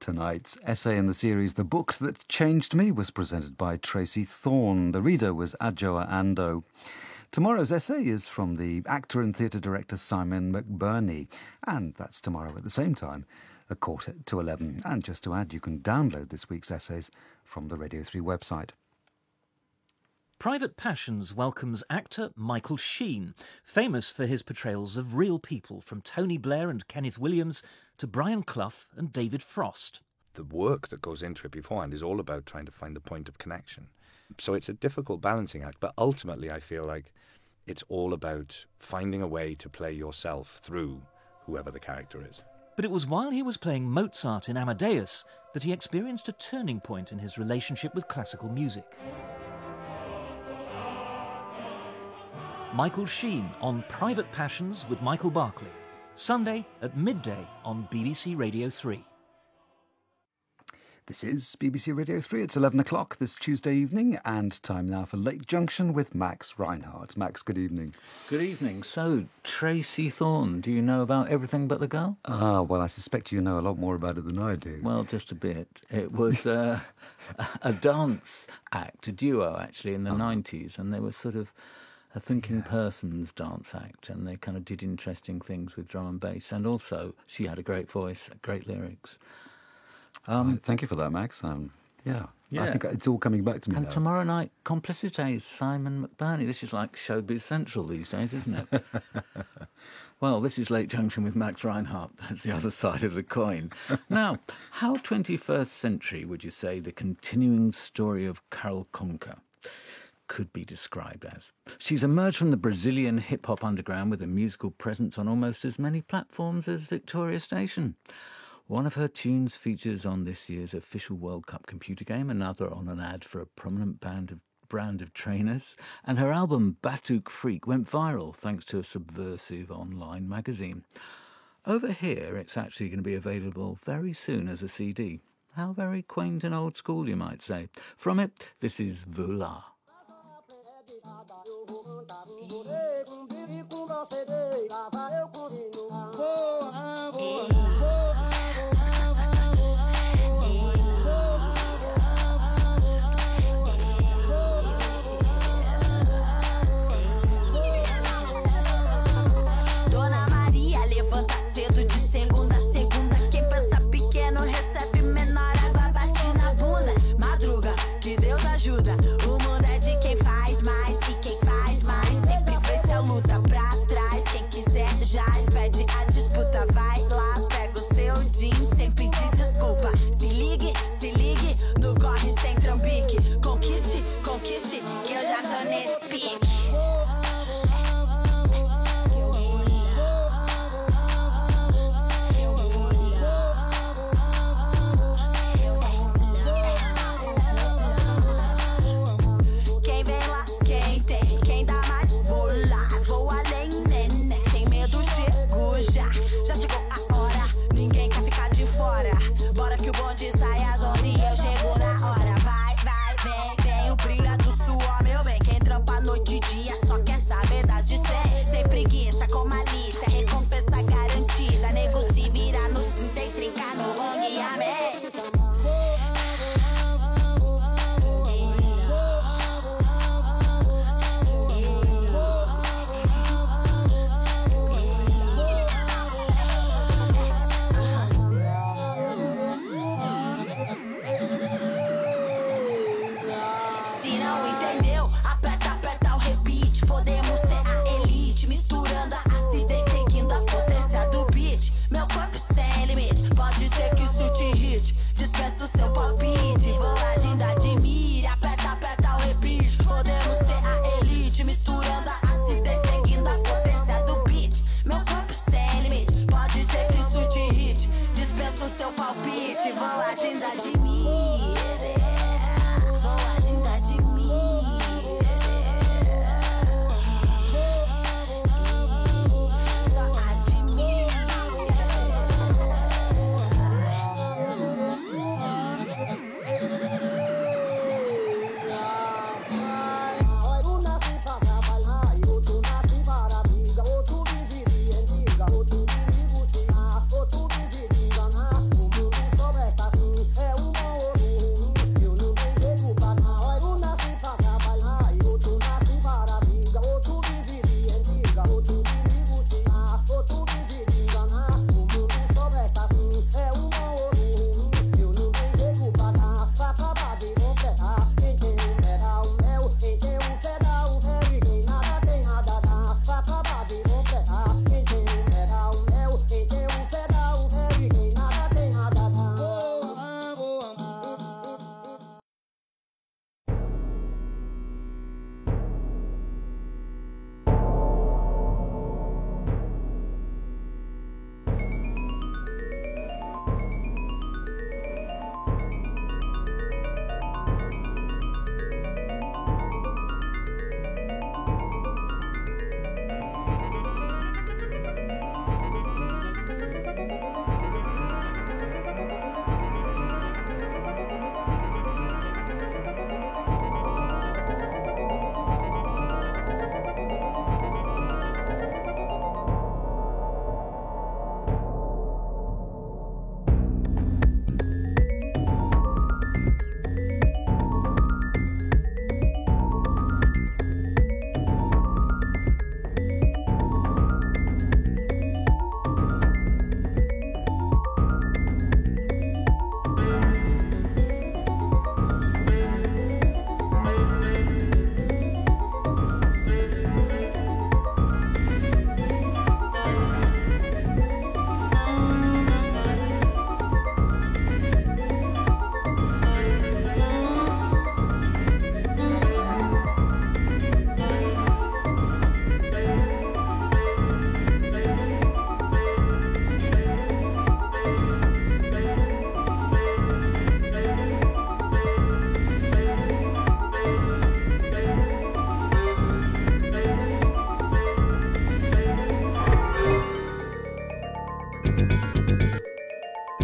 Tonight's essay in the series The Book That Changed Me was presented by Tracy Thorne. The reader was Adjoa Ando. Tomorrow's essay is from the actor and theatre director Simon McBurney, and that's tomorrow at the same time, 11:15. And just to add, you can download this week's essays from the Radio 3 website. Private Passions welcomes actor Michael Sheen, famous for his portrayals of real people, from Tony Blair and Kenneth Williams to Brian Clough and David Frost. The work that goes into it beforehand is all about trying to find the point of connection. So it's a difficult balancing act, but ultimately I feel like it's all about finding a way to play yourself through whoever the character is. But it was while he was playing Mozart in Amadeus that he experienced a turning point in his relationship with classical music. Michael Sheen on Private Passions with Michael Barclay, Sunday at midday on BBC Radio 3. This is BBC Radio 3. It's 11 o'clock this Tuesday evening, and time now for Lake Junction with Max Reinhardt. Max, good evening. Good evening. So, Tracy Thorne, do you know about Everything But the Girl? Well, I suspect you know a lot more about it than I do. Well, just a bit. It was a dance act, a duo actually, in the 90s, and they were sort of a thinking person's dance act, and they kind of did interesting things with drum and bass, and also she had a great voice, great lyrics. Thank you for that, Max. Yeah, I think it's all coming back to me and now. Tomorrow night, Complicités, Simon McBurney. This is like Showbiz Central these days, isn't it? Well, this is Lake Junction with Max Reinhardt. That's the other side of the coin. Now, how 21st century would you say the continuing story of Carol Conker could be described as? She's emerged from the Brazilian hip-hop underground with a musical presence on almost as many platforms as Victoria Station. One of her tunes features on this year's official World Cup computer game, another on an ad for a prominent brand of trainers, and her album Batuque Freak went viral thanks to a subversive online magazine. Over here, it's actually going to be available very soon as a CD. How very quaint and old school, you might say. From it, this is Voila. O mundo é de quem faz mais, e quem faz mais sempre vê se a luta pra trás.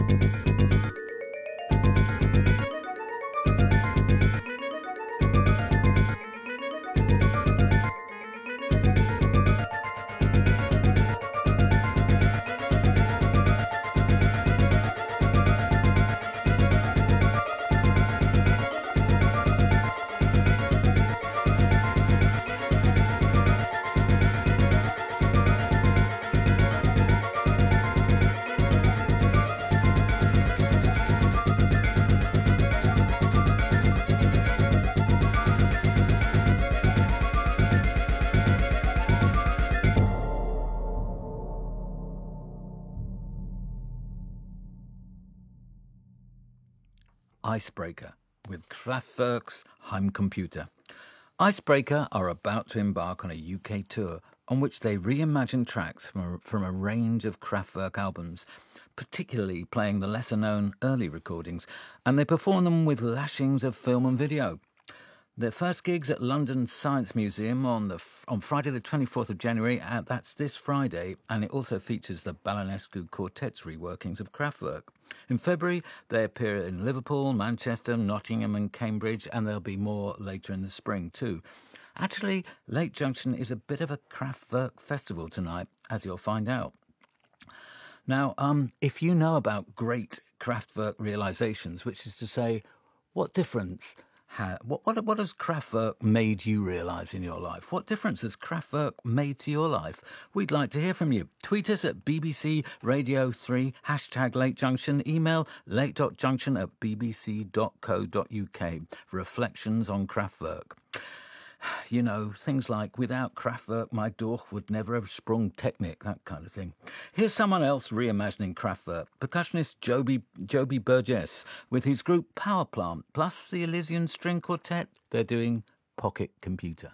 Icebreaker with Kraftwerk's Heimcomputer. Icebreaker are about to embark on a UK tour on which they reimagine tracks from a range of Kraftwerk albums, particularly playing the lesser-known early recordings, and they perform them with lashings of film and video. Their first gig's at London's Science Museum on Friday the 24th of January, that's this Friday, and it also features the Balanescu Quartet's reworkings of Kraftwerk. In February, they appear in Liverpool, Manchester, Nottingham and Cambridge, and there'll be more later in the spring too. Actually, Lake Junction is a bit of a Kraftwerk festival tonight, as you'll find out. Now, if you know about great Kraftwerk realisations, which is to say, what difference... What has Kraftwerk made you realise in your life? What difference has Kraftwerk made to your life? We'd like to hear from you. Tweet us at BBC Radio 3, hashtag Late Junction, email late.junction@bbc.co.uk. Reflections on Kraftwerk. You know, things like, without Kraftwerk, my Dorf would never have sprung Technic, that kind of thing. Here's someone else reimagining Kraftwerk, percussionist Joby Burgess, with his group Power Plant, plus the Elysian String Quartet. They're doing Pocket Computer.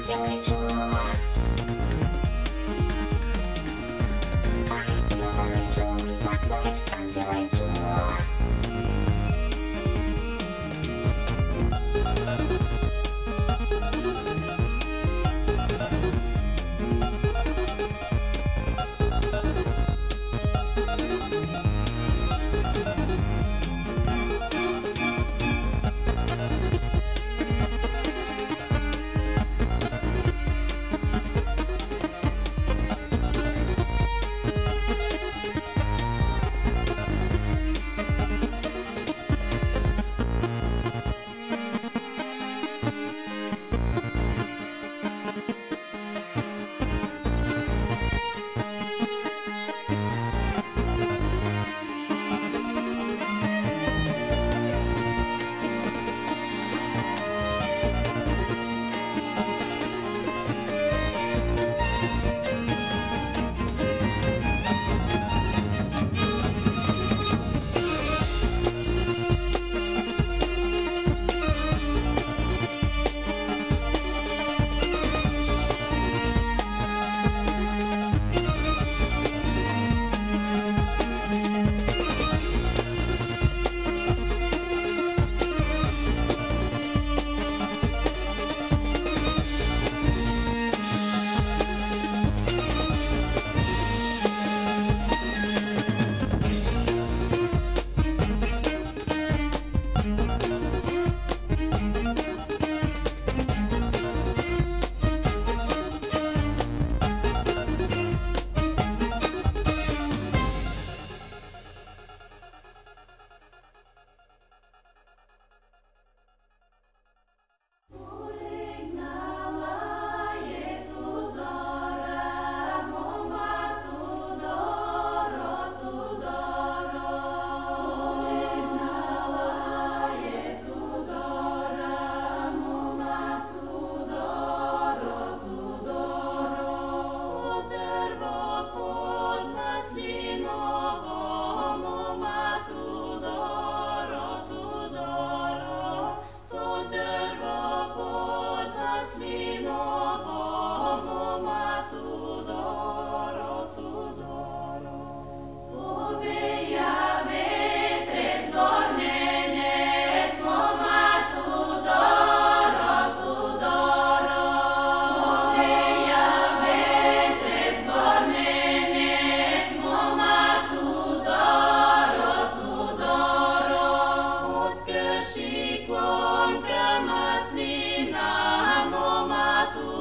Shikon kamaslina momatu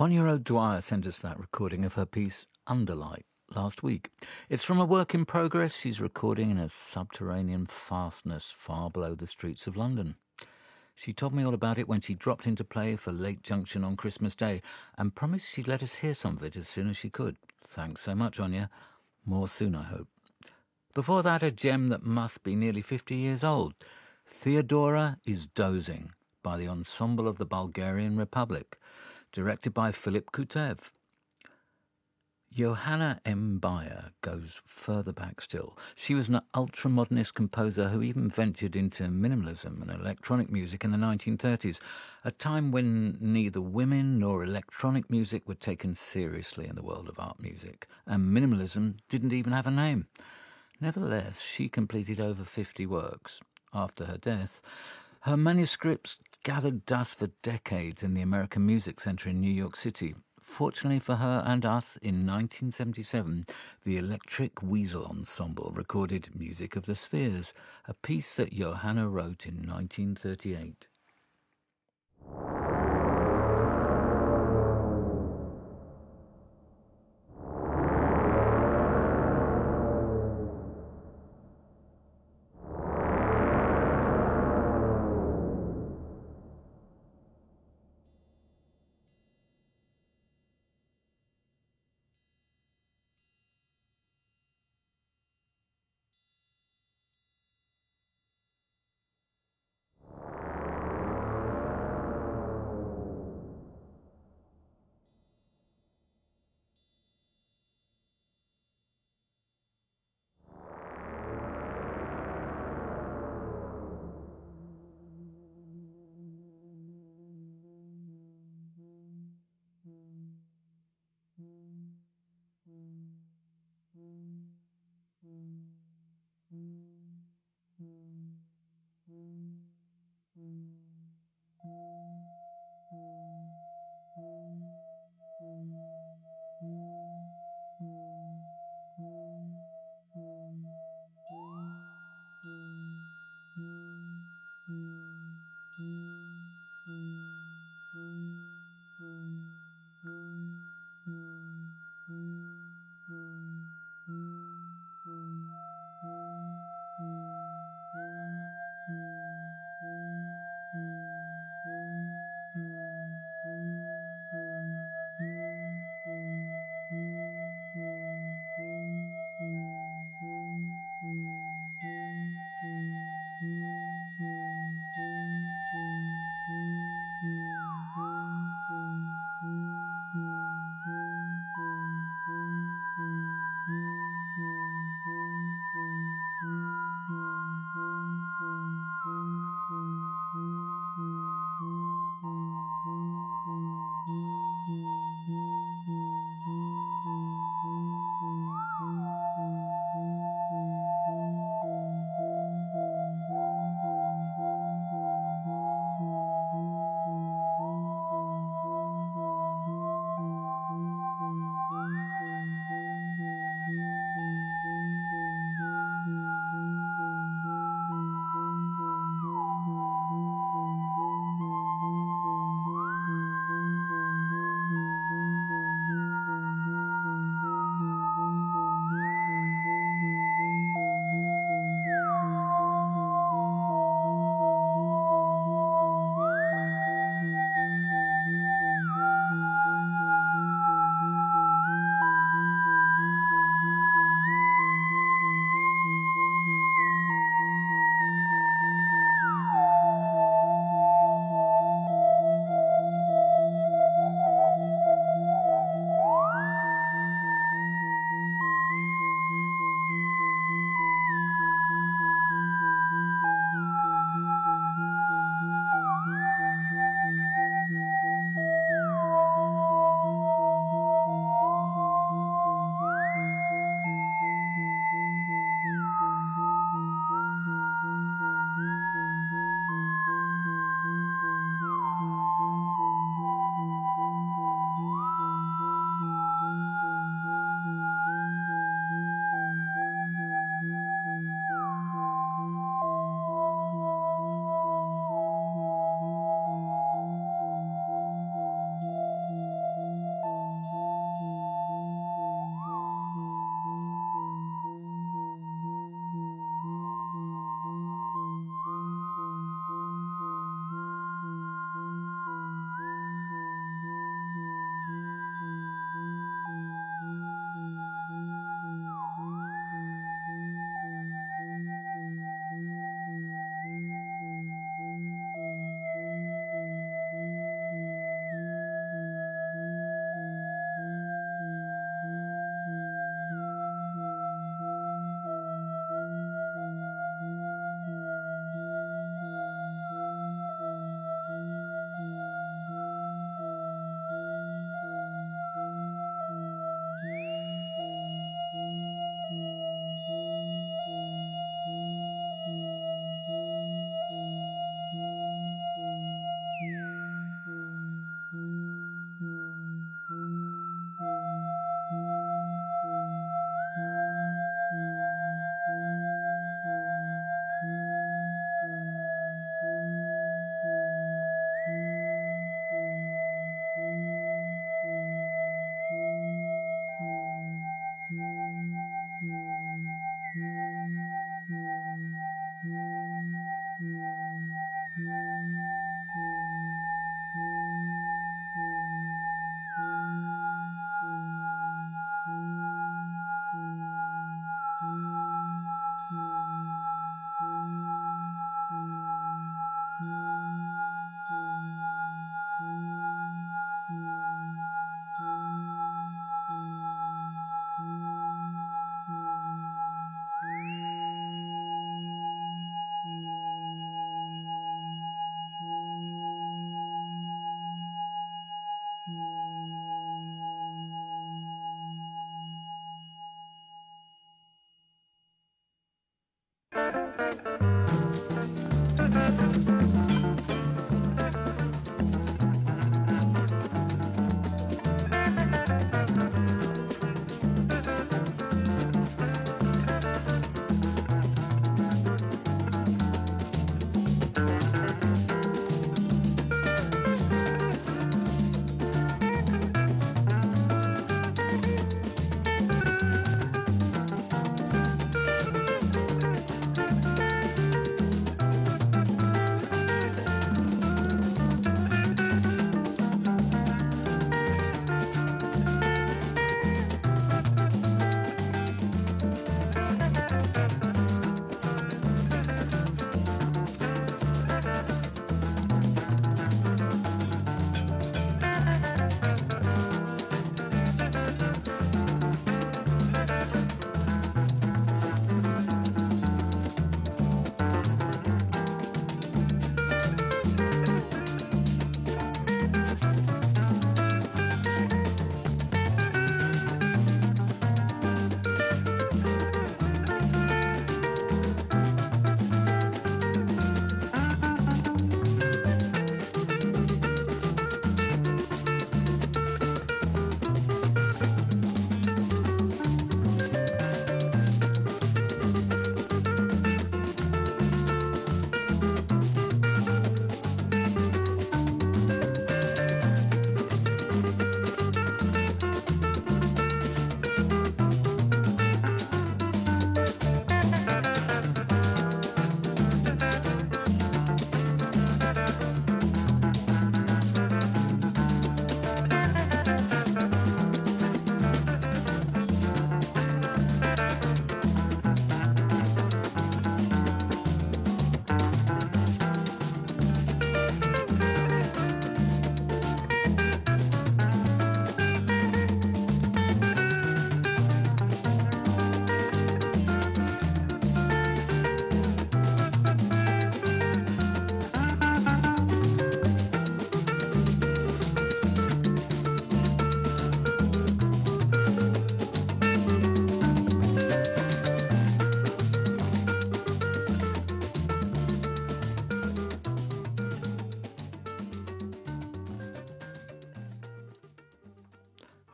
Honya O'Dwyer sent us that recording of her piece Underlight last week. It's from a work in progress she's recording in a subterranean fastness far below the streets of London. She told me all about it when she dropped into play for Lake Junction on Christmas Day and promised she'd let us hear some of it as soon as she could. Thanks so much, Honya. More soon, I hope. Before that, a gem that must be nearly 50 years old. Theodora is Dozing by the Ensemble of the Bulgarian Republic, directed by Philip Kutev. Johanna M. Bayer goes further back still. She was an ultra-modernist composer who even ventured into minimalism and electronic music in the 1930s, a time when neither women nor electronic music were taken seriously in the world of art music, and minimalism didn't even have a name. Nevertheless, she completed over 50 works. After her death, her manuscripts gathered dust for decades in the American Music Center in New York City. Fortunately for her and us, in 1977, the Electric Weasel Ensemble recorded Music of the Spheres, a piece that Johanna wrote in 1938.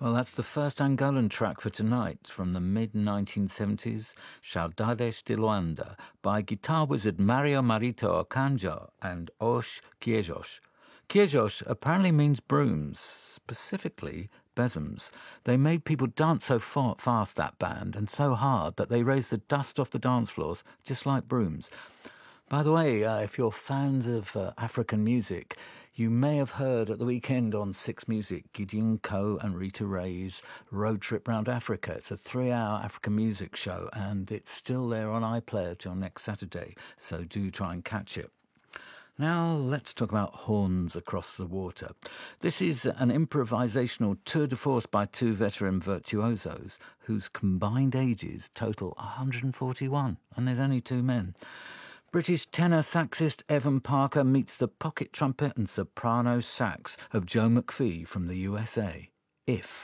Well, that's the first Angolan track for tonight from the mid-1970s, Saudades de Luanda, by guitar wizard Mario Marito Ocanjo and Os Quiejos. Quiejos apparently means brooms, specifically besoms. They made people dance so fast, that band, and so hard that they raised the dust off the dance floors just like brooms. By the way, if you're fans of African music, you may have heard at the weekend on Six Music, Gideon Coe and Rita Ray's Road Trip Round Africa. It's a 3-hour African music show, and it's still there on iPlayer till next Saturday, so do try and catch it. Now let's talk about Horns Across the Water. This is an improvisational tour de force by two veteran virtuosos whose combined ages total 141, and there's only two men. British tenor saxist Evan Parker meets the pocket trumpet and soprano sax of Joe McPhee from the USA. If.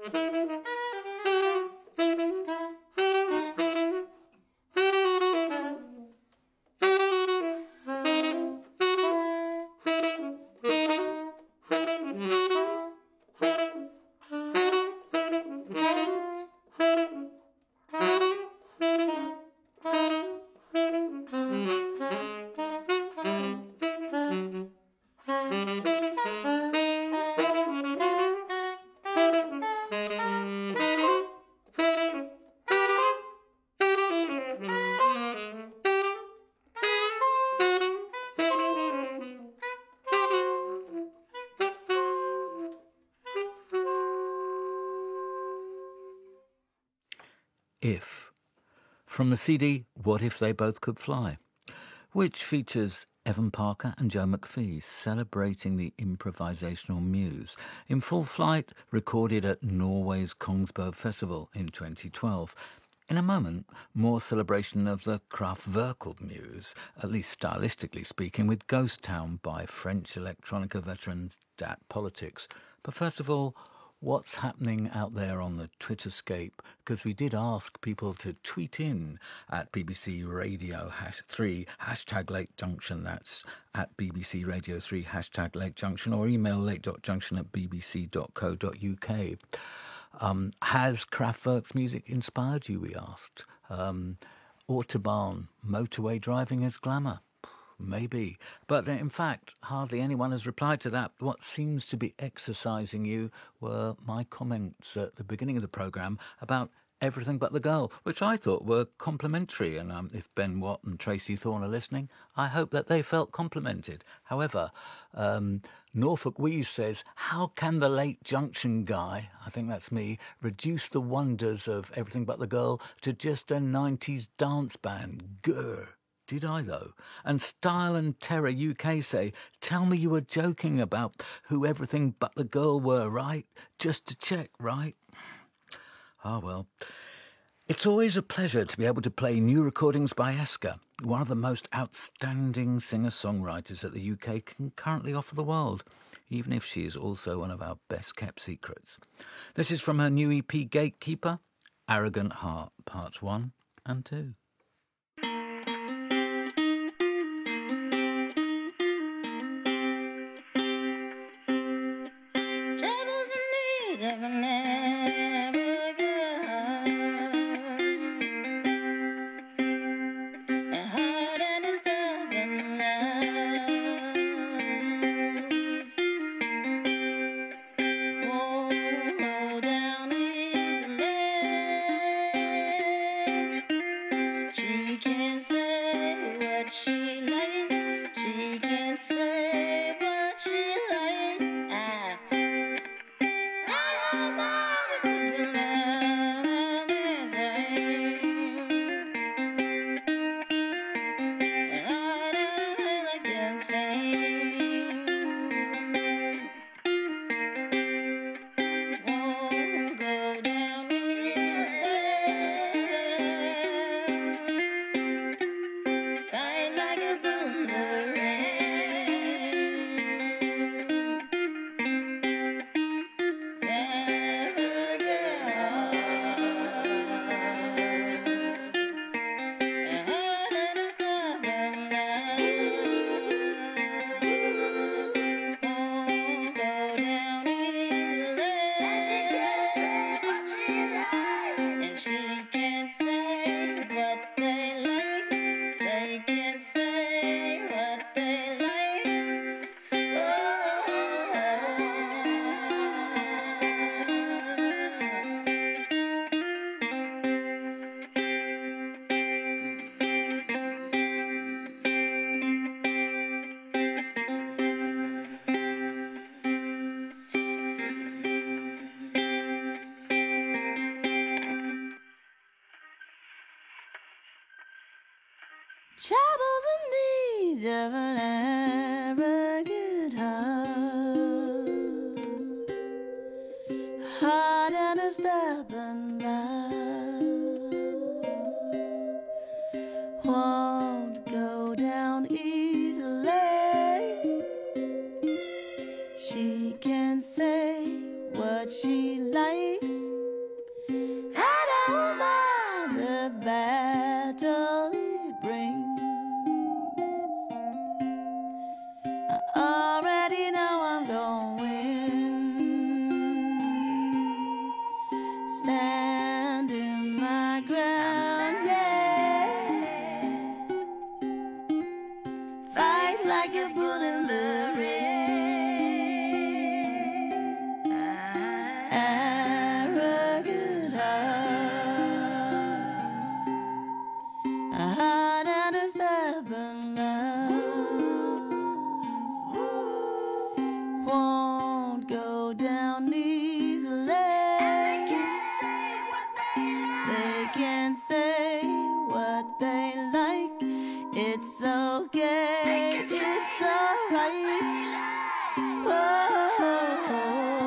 If, from the CD What If They Both Could Fly, which features Evan Parker and Joe McPhee celebrating the improvisational muse in full flight, recorded at Norway's Kongsberg Festival in 2012. In a moment, more celebration of the Kraftwerk muse, at least stylistically speaking, with Ghost Town by French electronica veterans Dat Politics. But first of all, what's happening out there on the Twitterscape? Because we did ask people to tweet in at BBC Radio 3, hashtag Lake Junction, that's at BBC Radio 3, hashtag Lake Junction, or email lake.junction at bbc.co.uk. Has Kraftwerk's music inspired you, we asked. Autobahn, motorway driving as glamour. Maybe. But in fact, hardly anyone has replied to that. What seems to be exercising you were my comments at the beginning of the programme about Everything But the Girl, which I thought were complimentary. And if Ben Watt and Tracy Thorn are listening, I hope that they felt complimented. However, Norfolk Wheeze says, how can the Late Junction guy, I think that's me, reduce the wonders of Everything But the Girl to just a 90s dance band? Grr. Did I, though? And Style and Terror UK say, tell me you were joking about who Everything But the Girl were, right? Just to check, right? Ah, well. It's always a pleasure to be able to play new recordings by Eska, one of the most outstanding singer-songwriters that the UK can currently offer the world, even if she is also one of our best-kept secrets. This is from her new EP, Gatekeeper, Arrogant Heart, Parts 1 and 2. Troubles in need of an arrogant heart and a stubborn love won't go down easily. She can say what she likes. standing my ground, yeah. Fight like a bull in the ring. Arrogant heart and a stubborn love won't go down easily. They can say what they like. It's okay, it's alright. Whoa.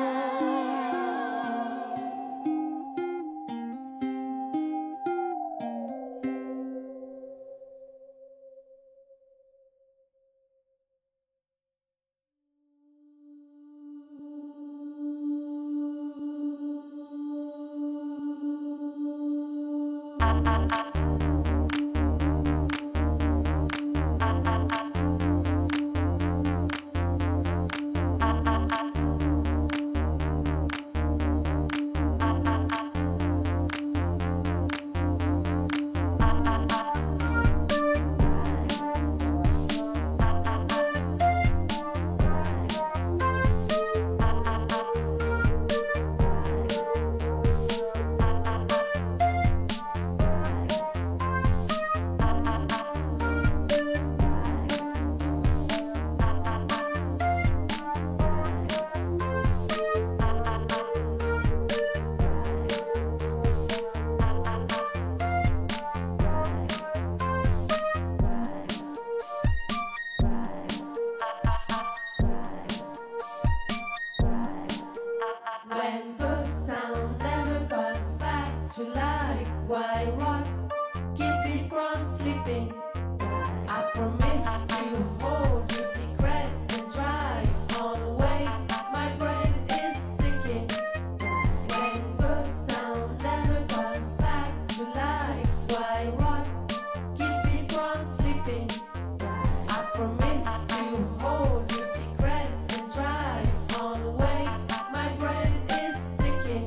When ghost town never comes back to life, why rock keeps me from sleeping? I promise to hold your secrets and drive on waves. My brain is sinking. When ghost town never comes back to life, why rock keeps me from sleeping? I promise to hold your secrets and drive on waves. My brain is sinking.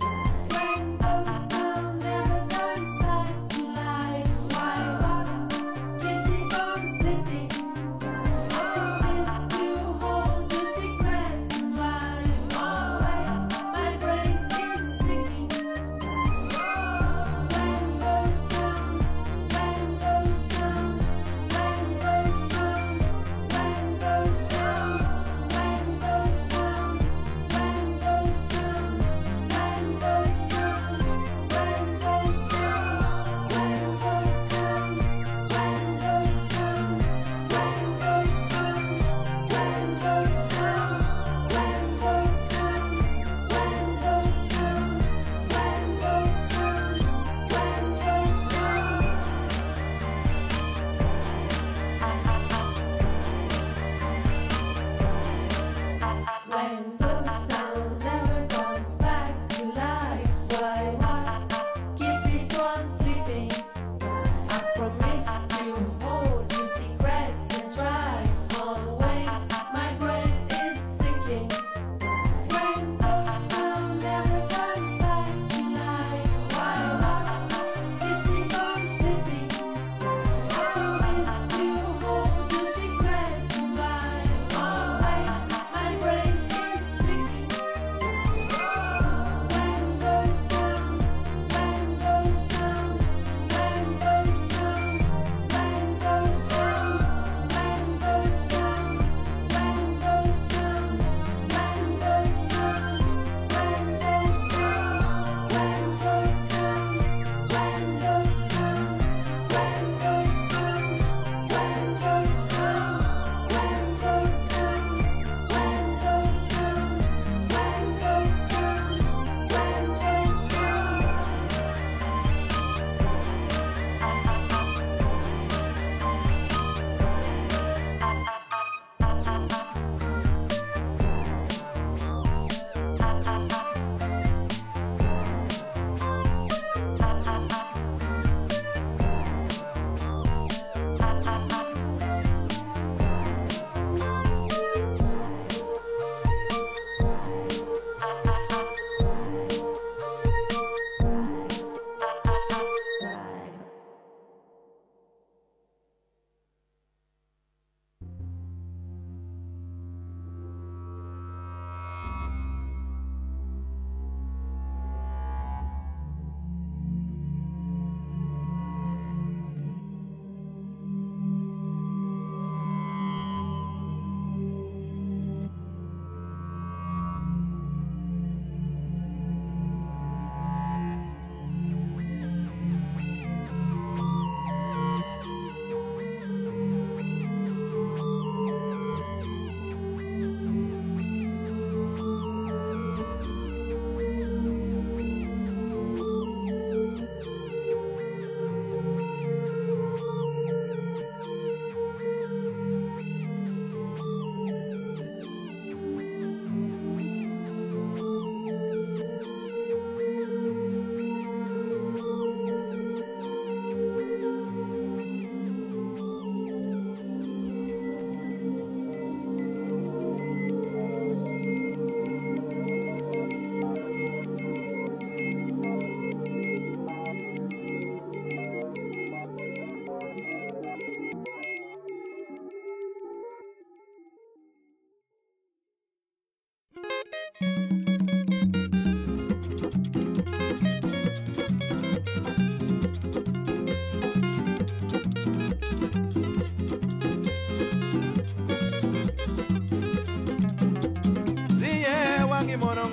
When ghost town never comes back to life, why rock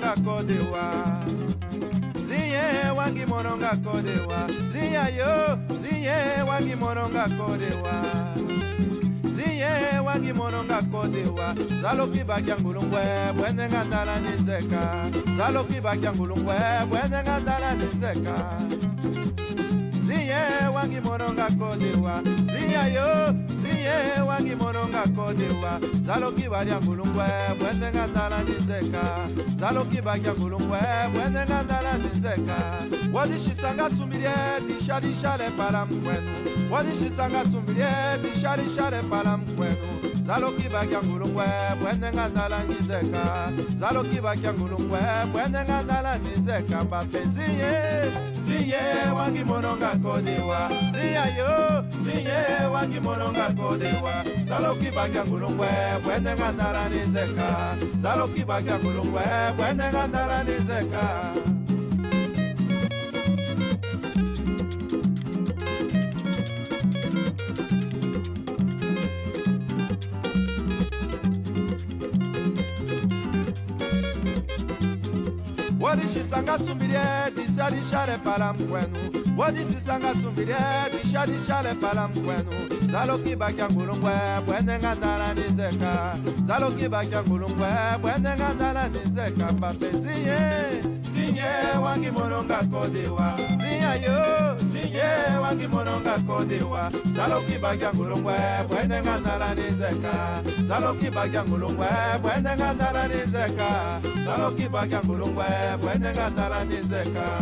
moronga kodewa. Ziye wangi moronga kodewa. Ziya yo, ziye wangi moronga kodewa. Ziye wangi moronga kodewa. Zaloki bakyangulungwe, bwene ngandala nizeka. Zaloki bakyangulungwe, bwene ngandala nizeka. Ziye wangi moronga kodewa. Ziya yo, ziye wangi moronga kodewa. Zaloki baryangulungwe, bwene ngandala nizeka. Zaloki bakyangulungwe, bwene ngandala nizeka. Wadishisanga sumbirie, dishadishale palam kwenu. Wadishisanga sumbirie, dishadishale palam kwenu. Zaloki bakyangulungwe, bwene ngandala nizeka. Zaloki bakyangulungwe, bwene ngandala nizeka. Mbape ziye, ziye wangi moronga kodewa. Ziya yo, ziye wangi moronga kodewa. Zaloki bakyangulungwe, bwene ngandala nizeka. Zaloki bakyangulungwe, bwene ngandala nizeka. Wadishisanga sumbirie, dishadishale palam kwenu. Wadishisanga sumbirie, dishadishale palam kwenu. Zaloki bakyangulungwe, bwene ngandala nizeka. Zaloki bakyangulungwe, bwene ngandala nizeka. Mbape ziye, ziye wangi moronga kodewa. Ziya yo, ziye wangi moronga kodewa. Zaloki bakyangulungwe, bwene ngandala nizeka. Zaloki bakyangulungwe, bwene ngandala nizeka. Zaloki bakyangulungwe, bwene ngandala nizeka.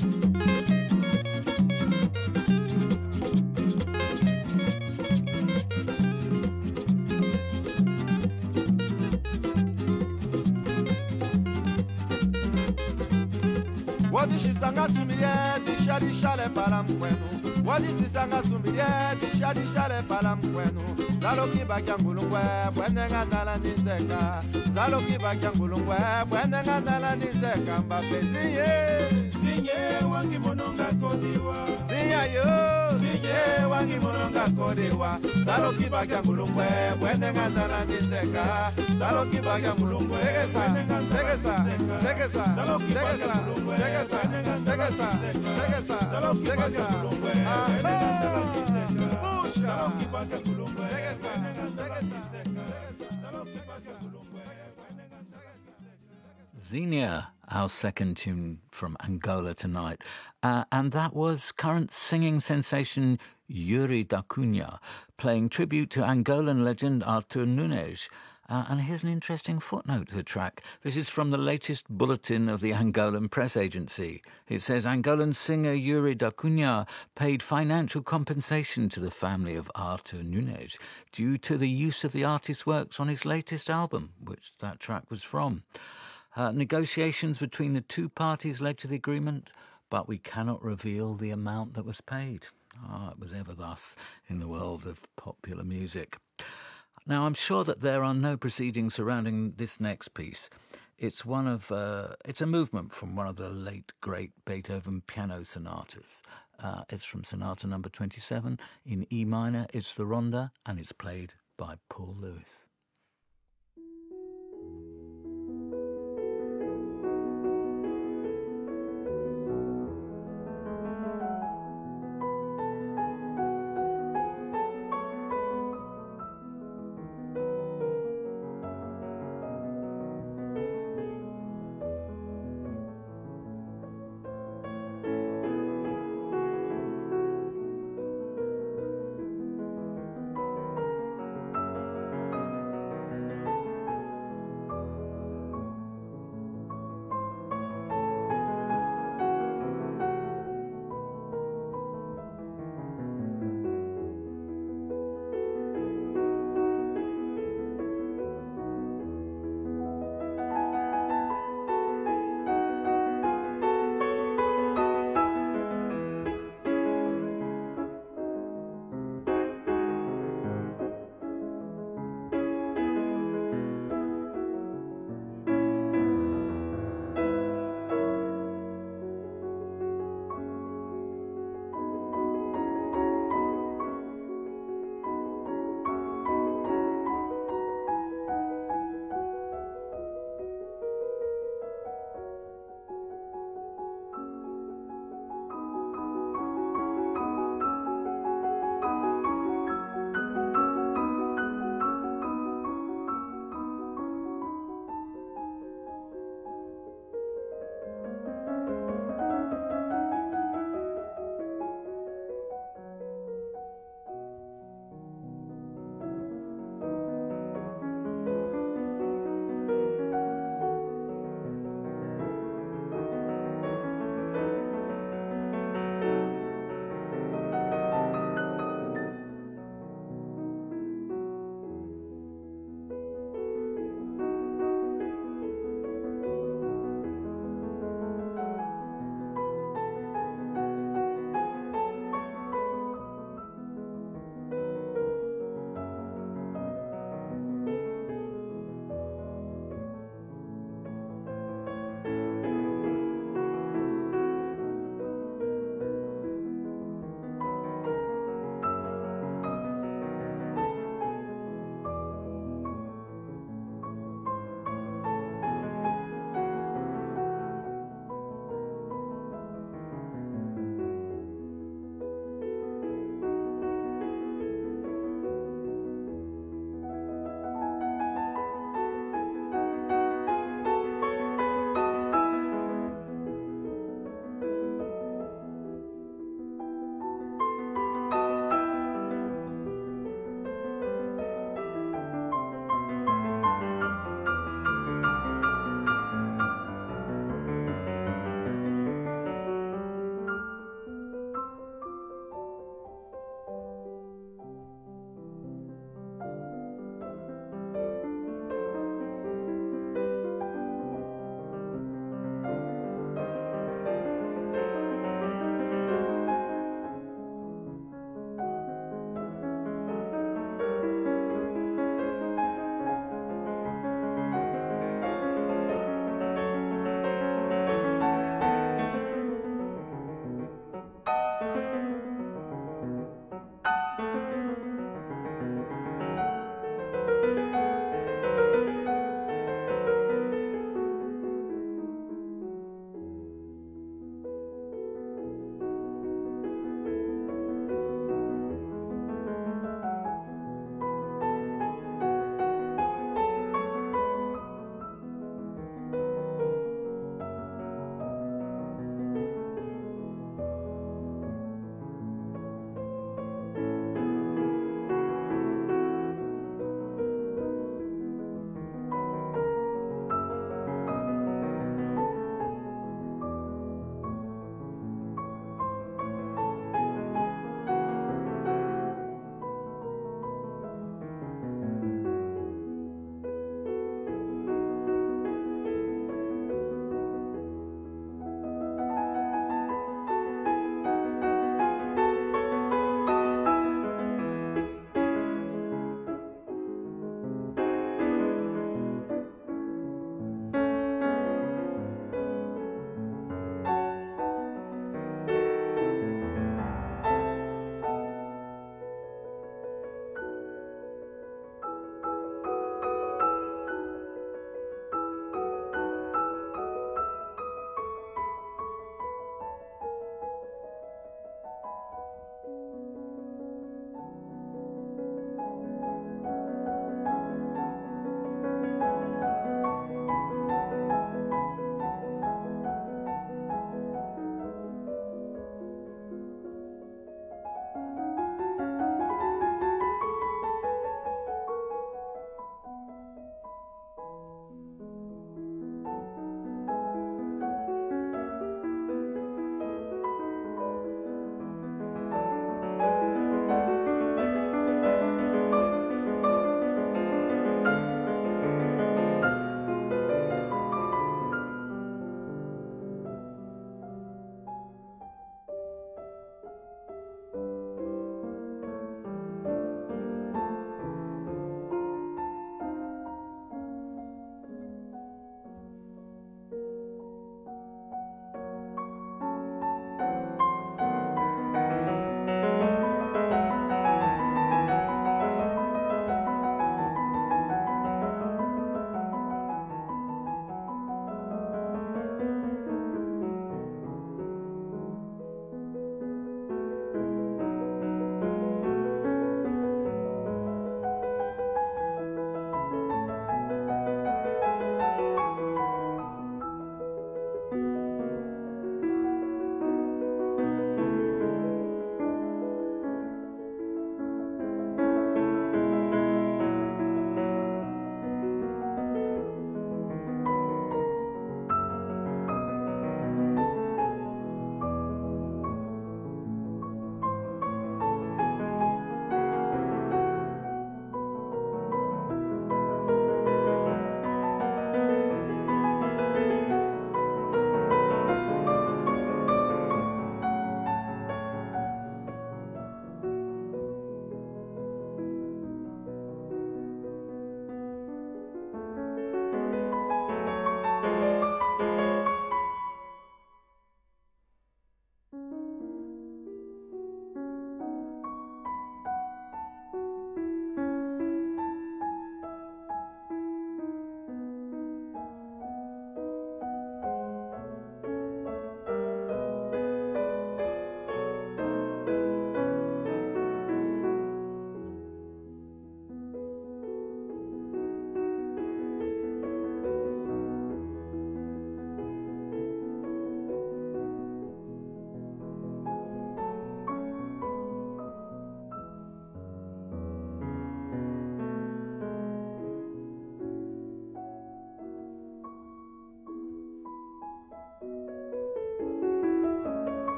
Wadishisanga sumbirie, dishadishale palam kwenu. Wadishisanga sumbirie, dishadishale palam kwenu. Zaloki bakyangulungwe, bwene ngandala nizeka. Zaloki bakyangulungwe, bwene ngandala nizeka. Mbape ziye, ziye wangi moronga kodewa. Ziya yo, ziye wangi moronga kodewa. Zaloki bakyangulungwe, bwene ngandala nizeka. Zaloki bakyangulungwe, segesa, segesa, segesa, zaloki bakyangulungwe, segesa, segesa, segesa, zaloki bakyangulungwe, bwene ngandala nizeka. Zaloki bakyangulungwe, segesa, segesa, zaloki bakyangulungwe, bwene ngandala nizeka. Xenia, our second tune from Angola tonight. And that was current singing sensation Yuri da Cunha playing tribute to Angolan legend Artur Nunes. And here's an interesting footnote to the track. This is from the latest bulletin of the Angolan press agency. It says Angolan singer Yuri da Cunha paid financial compensation to the family of Artur Nunes due to the use of the artist's works on his latest album, which that track was from. Negotiations between the two parties led to the agreement, but we cannot reveal the amount that was paid. It was ever thus in the world of popular music. Now, I'm sure that there are no proceedings surrounding this next piece. It's a movement from one of the late, great Beethoven piano sonatas. It's from Sonata number 27 in E minor. It's the Ronda, and it's played by Paul Lewis.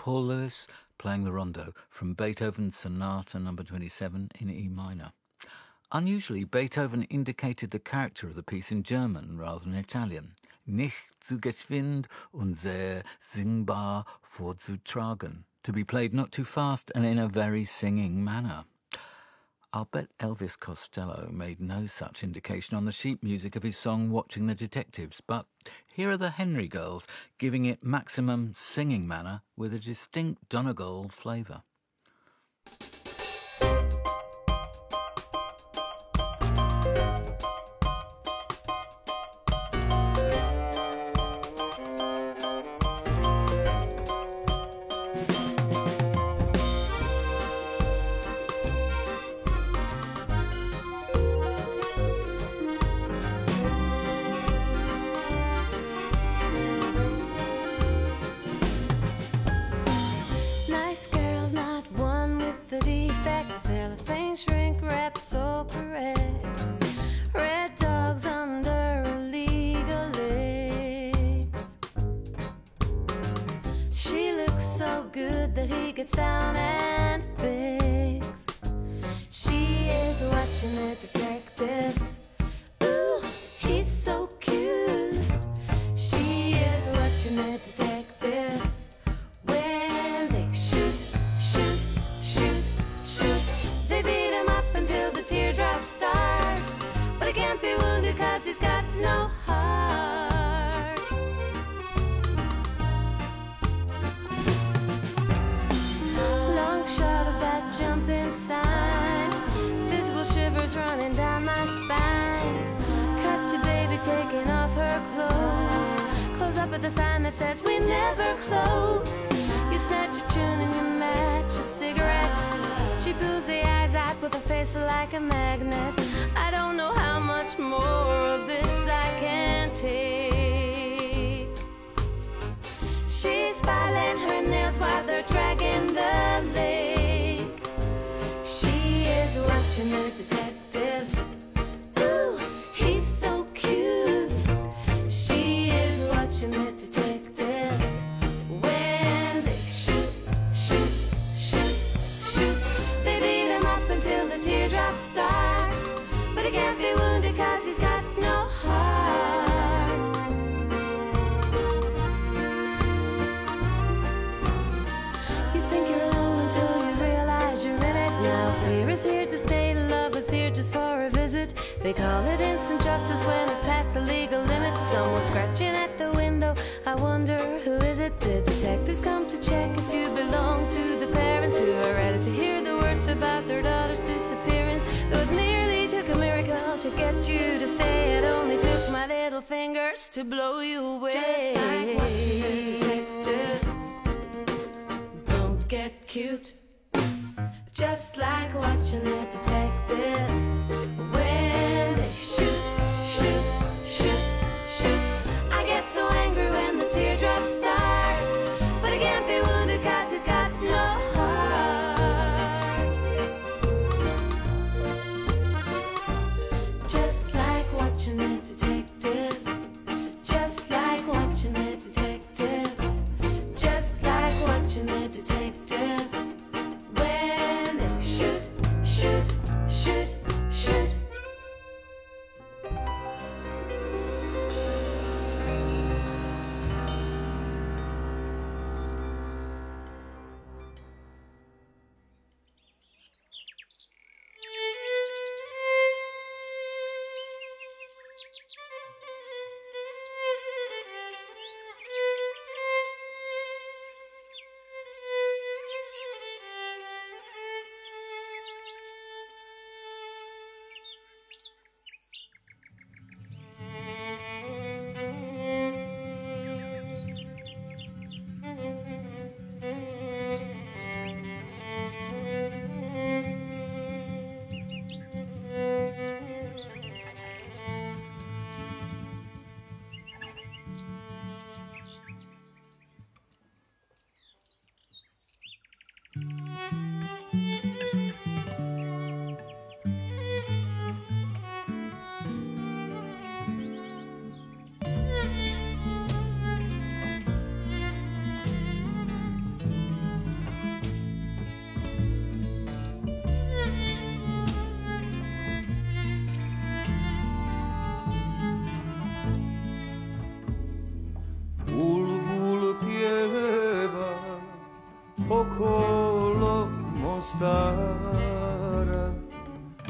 Paul Lewis playing the rondo from Beethoven's Sonata No. 27 in E minor. Unusually, Beethoven indicated the character of the piece in German rather than Italian. Nicht zu geschwind und sehr singbar vorzutragen, to be played not too fast and in a very singing manner. I'll bet Elvis Costello made no such indication on the sheet music of his song Watching the Detectives, but here are the Henry Girls giving it maximum singing manner with a distinct Donegal flavour. Gets down and begs. She is watching the detectives. Ooh, he's so cute. She is watching the detectives. When they shoot, shoot, shoot, shoot, they beat him up until the teardrops start. But he can't be wounded 'cause he's got no heart. Jumping sign, visible shivers running down my spine. Cut to baby taking off her clothes. Close up with a sign that says we never close. You snatch a tune and you match a cigarette. She pulls the eyes out with a face like a magnet. I don't know how much more of this I can take. She's filing her nails while they're dragging the lake. Watching the detectives. Ooh, he's so cute. She is watching the detectives. When they shoot, shoot, shoot, shoot, they beat him up until the teardrops start. But he can't be wounded 'cause he's got no heart. You think you're alone until you realize you're in it now. Fear is here to stay, love is here just for a visit. They call it instant justice when it's past the legal limits. Someone scratching at the window, I wonder who is it? The detectives come to check if you belong to the parents who are ready to hear the worst about their daughter's disappearance. Though it nearly took a miracle to get you to stay, it only took my little fingers to blow you away. Just like watching the detectives. Don't get cute. Just like watching the detectives. When they shoot, shoot, shoot, shoot, I get so angry when the teardrops start. But he can't be wounded 'cause he's got no heart. Just like watching the detectives. Just like watching the detectives. Just like watching the detectives. Shoot,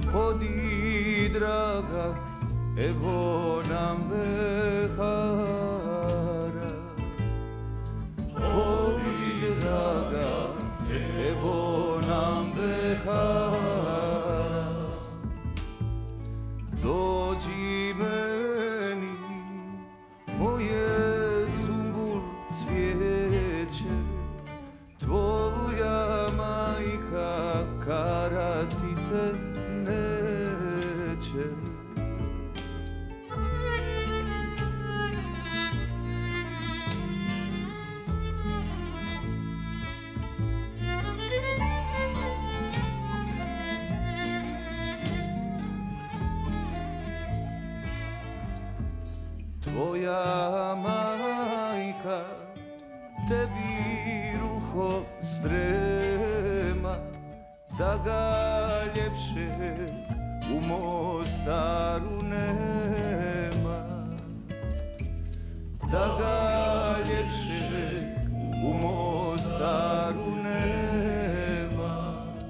Hodi draga, evo nam behara. Hodi draga, evo nam behara. Dođi meni, moje zumbul cvijeće, tvoja majka karati te neće. Tvoja majka tebi ruho sprema, da ga ljepše u Mostaru nema. Da ga ljepše u Mostaru nema.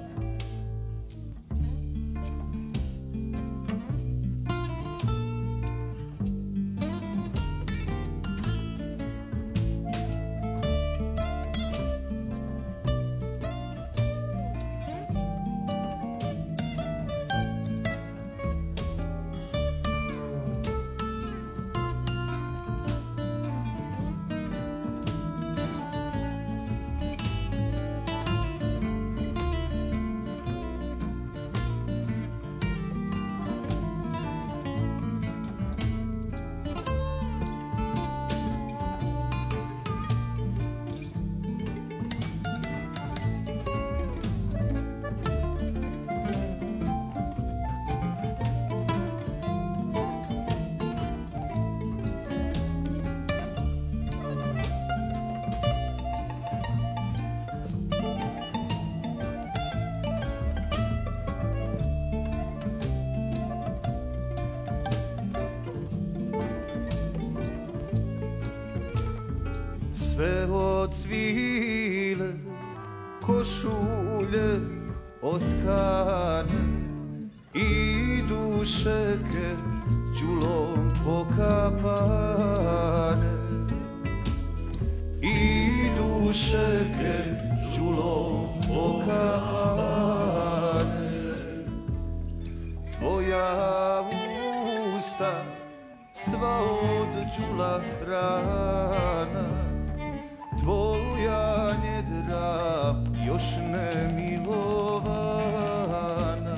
Sve od svile, košulje od tkane i dušeke čulom pokapane. I dušeke čulom pokapane. Tvoja usta sva od čula rana, tvoja njedra još ne milovana.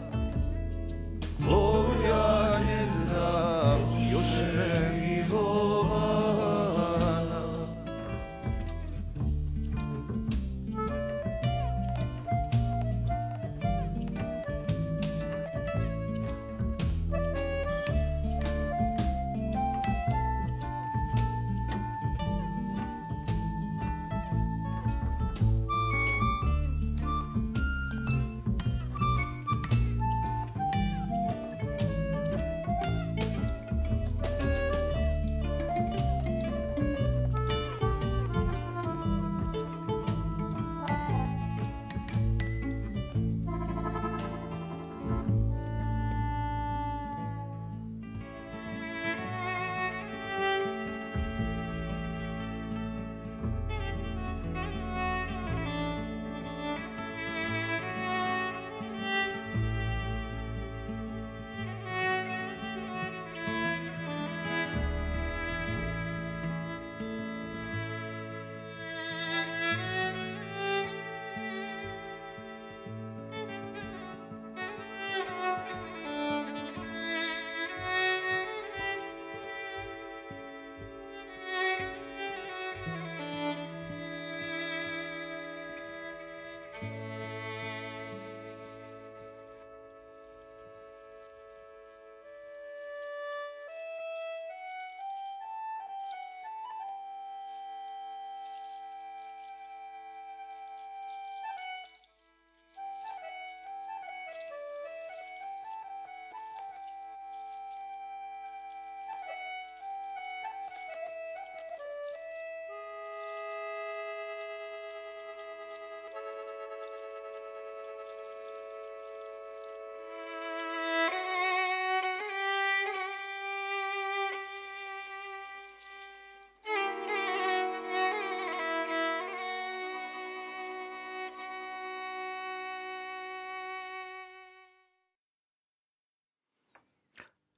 Tvoja njedra još ne milovana.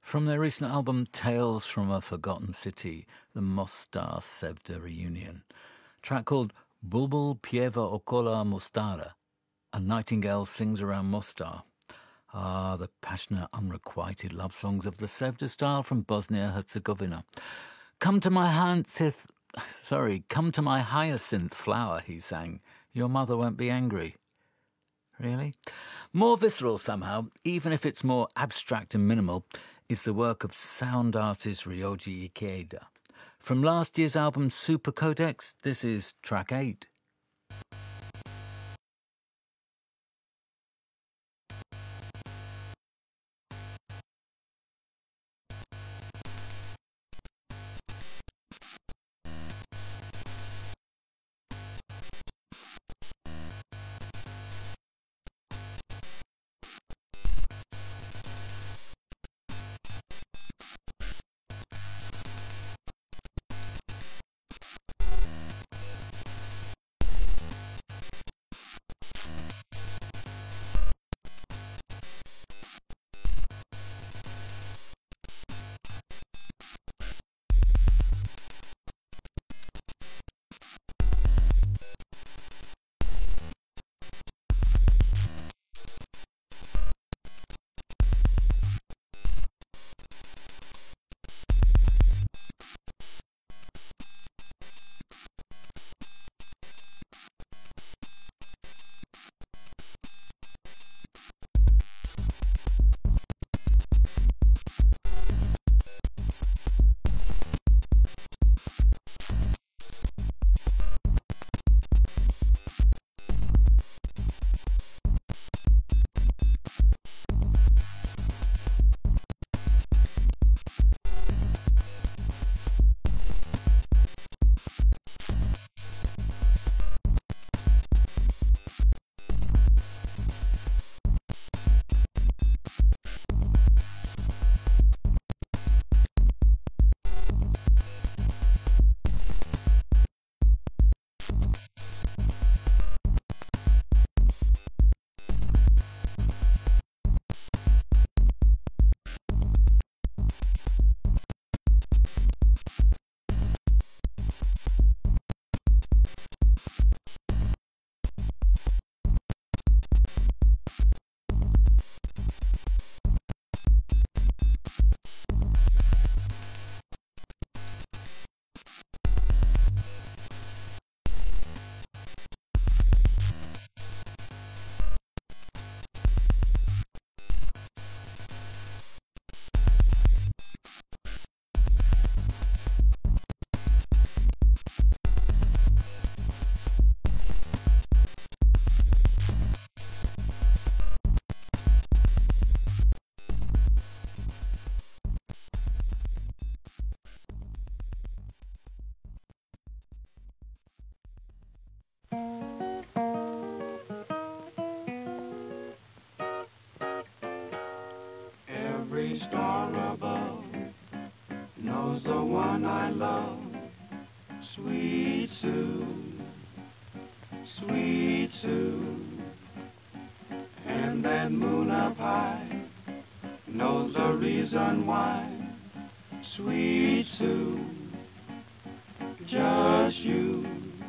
From their recent album Tales from a Forgotten City, the Mostar Sevda reunion. A track called Bulbul Pieva Okola Mostara. A nightingale sings around Mostar. Ah, the passionate, unrequited love songs of the Sevda style from Bosnia-Herzegovina. Come to my hyacinth flower, he sang. Your mother won't be angry. Really? More visceral somehow, even if it's more abstract and minimal, is the work of sound artist Ryoji Ikeda. From last year's album Super Codex, this is track 8. Every star above knows the one I love. Sweet Sue, sweet Sue. And that moon up high knows the reason why. Sweet Sue, just you.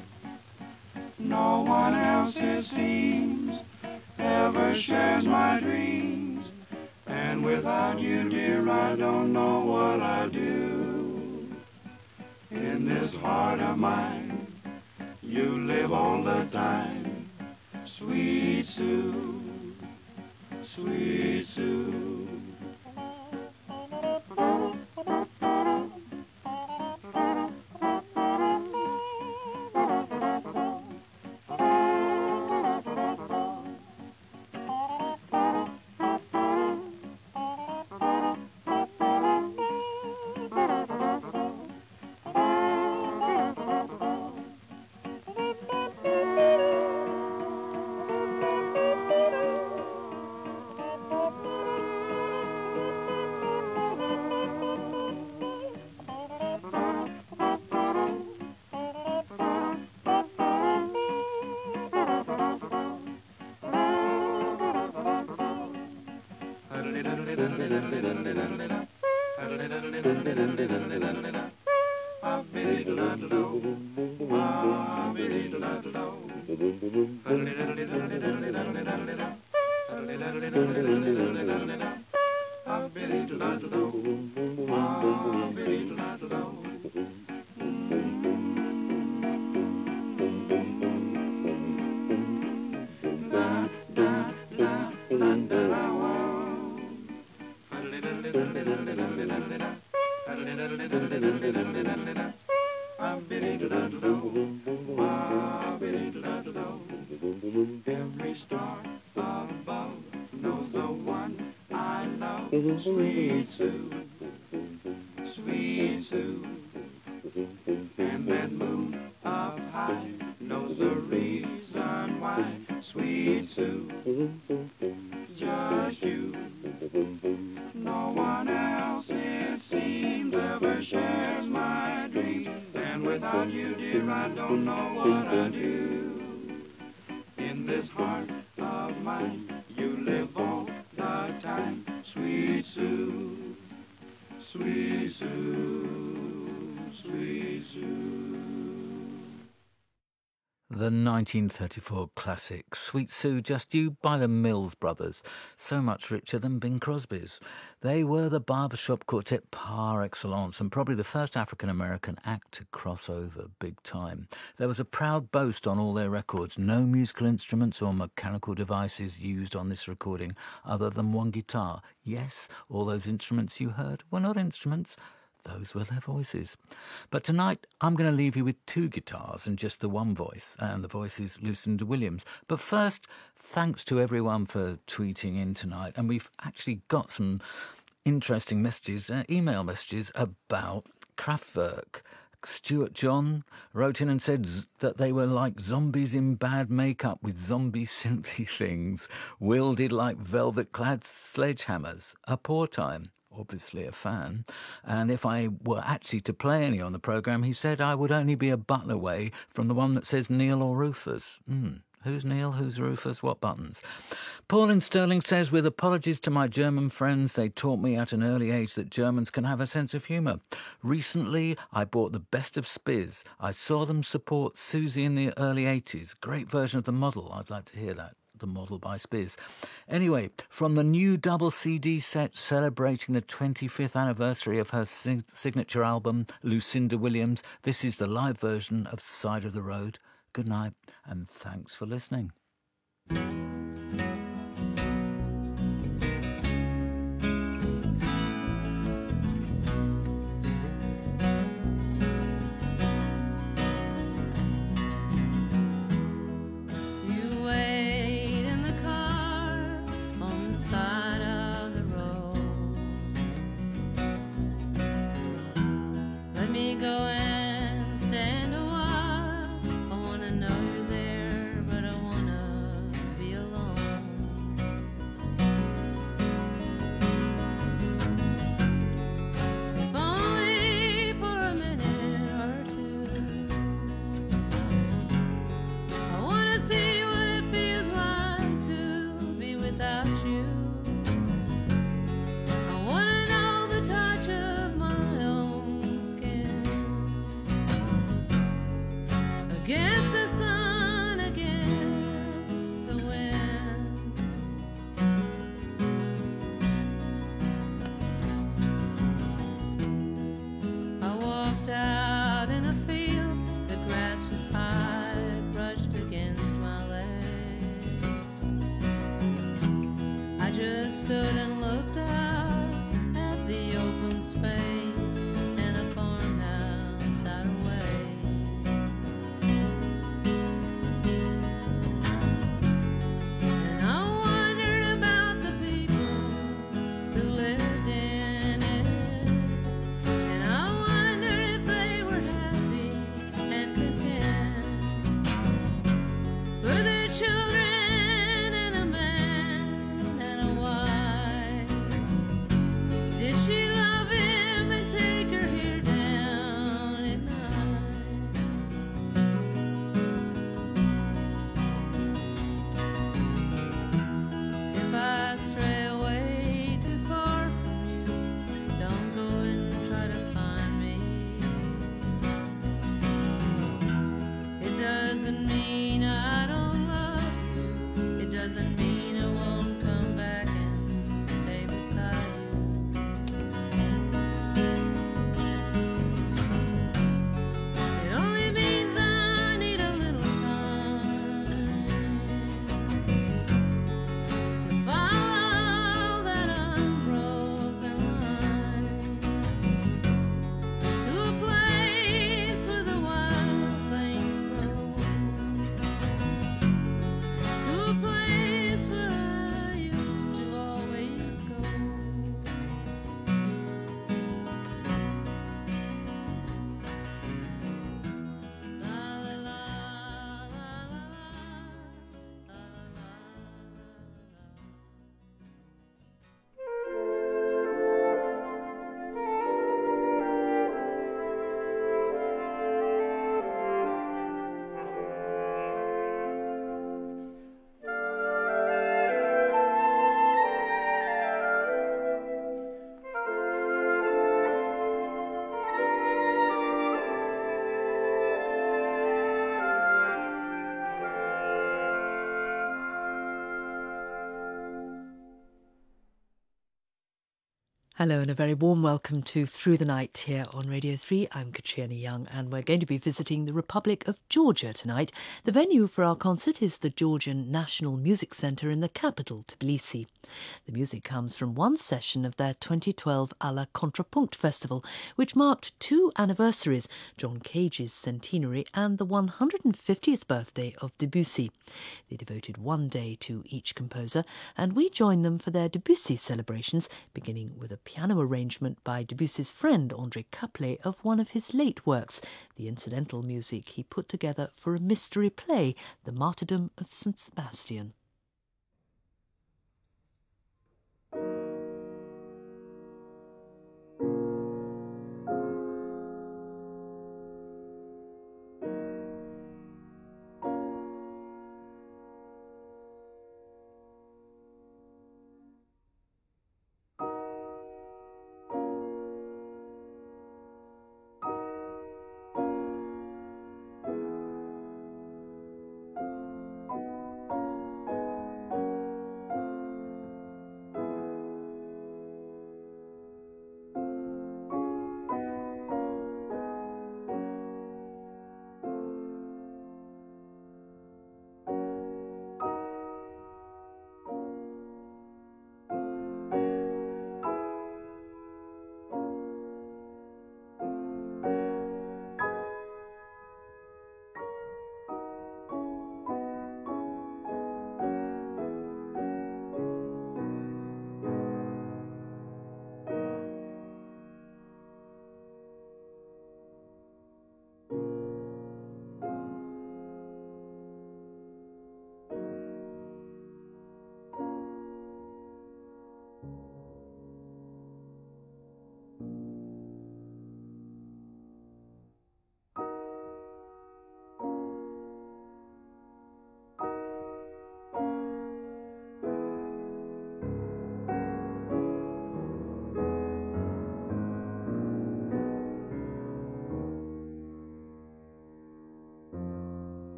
No one else, it seems, ever shares my dreams. And without you, dear, I don't know what I'd do. In this heart of mine, you live all the time. Sweet Sue, sweet Sue. Every star above knows the one I love. Sweet Sue, sweet Sue. And that moon up high knows the reason why. Sweet Sue, just you. No one else, it seems, ever shares my dreams. And without you, dear, I don't know what I'd do. In this heart of mine, you live all the time. Sweet Sue, sweet Sue, sweet Sue. The 1934 classic Sweet Sue, Just You by the Mills Brothers, so much richer than Bing Crosby's. They were the barbershop quartet par excellence and probably the first African-American act to cross over big time. There was a proud boast on all their records, no musical instruments or mechanical devices used on this recording other than one guitar. Yes, all those instruments you heard were not instruments. Those were their voices. But tonight, I'm going to leave you with two guitars and just the one voice, and the voice is Lucinda Williams. But first, thanks to everyone for tweeting in tonight, and we've actually got some interesting messages, email messages about Kraftwerk. Stuart John wrote in and said that they were like zombies in bad makeup with zombie synthy things, wielded like velvet-clad sledgehammers. A poor time. Obviously a fan, and if I were actually to play any on the programme, he said I would only be a button away from the one that says Neil or Rufus. Who's Neil? Who's Rufus? What buttons? Paul in Stirling says, with apologies to my German friends, they taught me at an early age that Germans can have a sense of humour. Recently, I bought the best of Spiz. I saw them support Susie in the early 80s. Great version of The Model. I'd like to hear that. The Model by Spiz. Anyway, from the new double CD set celebrating the 25th anniversary of her signature album, Lucinda Williams, this is the live version of Side of the Road. Good night, and thanks for listening. Children and a man and a wife. Hello and a very warm welcome to Through the Night here on Radio 3. I'm Katrina Young and we're going to be visiting the Republic of Georgia tonight. The venue for our concert is the Georgian National Music Centre in the capital, Tbilisi. The music comes from one session of their 2012 Alla Contrapunkt Festival, which marked 2 anniversaries, John Cage's centenary and the 150th birthday of Debussy. They devoted one day to each composer, and we join them for their Debussy celebrations, beginning with a piano arrangement by Debussy's friend André Caplet of one of his late works, the incidental music he put together for a mystery play, The Martyrdom of St. Sebastian.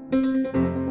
Thank you.